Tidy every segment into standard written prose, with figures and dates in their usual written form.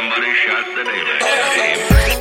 Somebody shot the daylight out of him.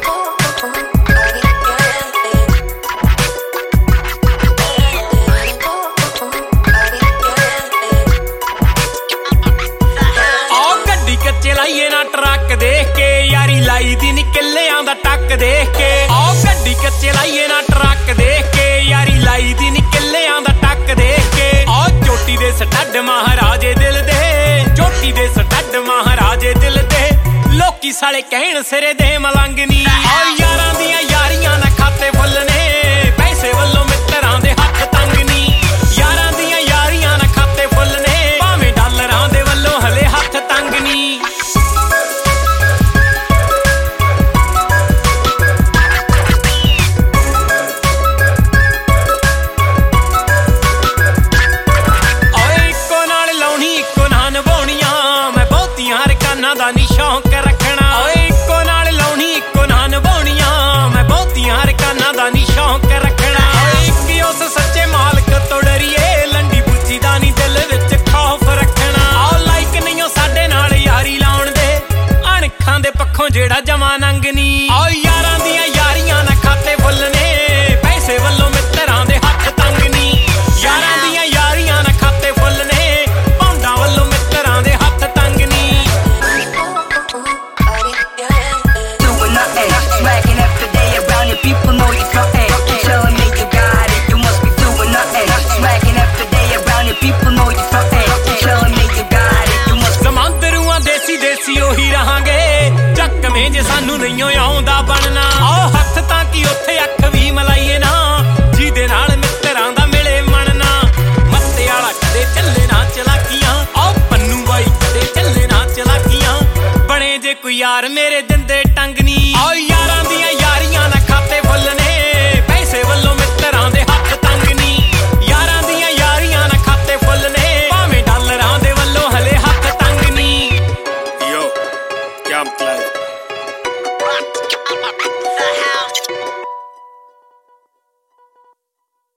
ਕੱਚੇ ਲਾਈਏ ਨਾ ਟਰੱਕ ਦੇਖ ਕੇ ਯਾਰੀ ਲਾਈ ਦੀ ਨੀ ਕਿੱਲਿਆਂ ਦਾ ਟੱਕ ਦੇਖ ਕੇ ਆਹ ਗੱਡੀ ਕੱਚੇ ਲਾਈਏ ਨਾ ਟਰੱਕ ਦੇਖ ਕੇ ਯਾਰੀ ਲਾਈ ਦੀ ਨੀ ਕਿੱਲਿਆਂ ਦਾ ਟੱਕ ਦੇਖ ਕੇ ਆਹ ਚੋਟੀ ਦੇ ਸਟੱਡ ਮਹਾਰਾਜੇ ਦਿਲ ਦੇ ਚੋਟੀ ਦੇ ਸਟੱਡ ਮਹਾਰਾਜੇ ਦਿਲ ਦੇ ਲੋਕੀ ਸਾਲੇ ਕਹਿਣ ਸਿਰੇ ਦੇ ਮਲੰਗ ਨੀ ਆਹ ਯਾਰਾਂ ਦੀ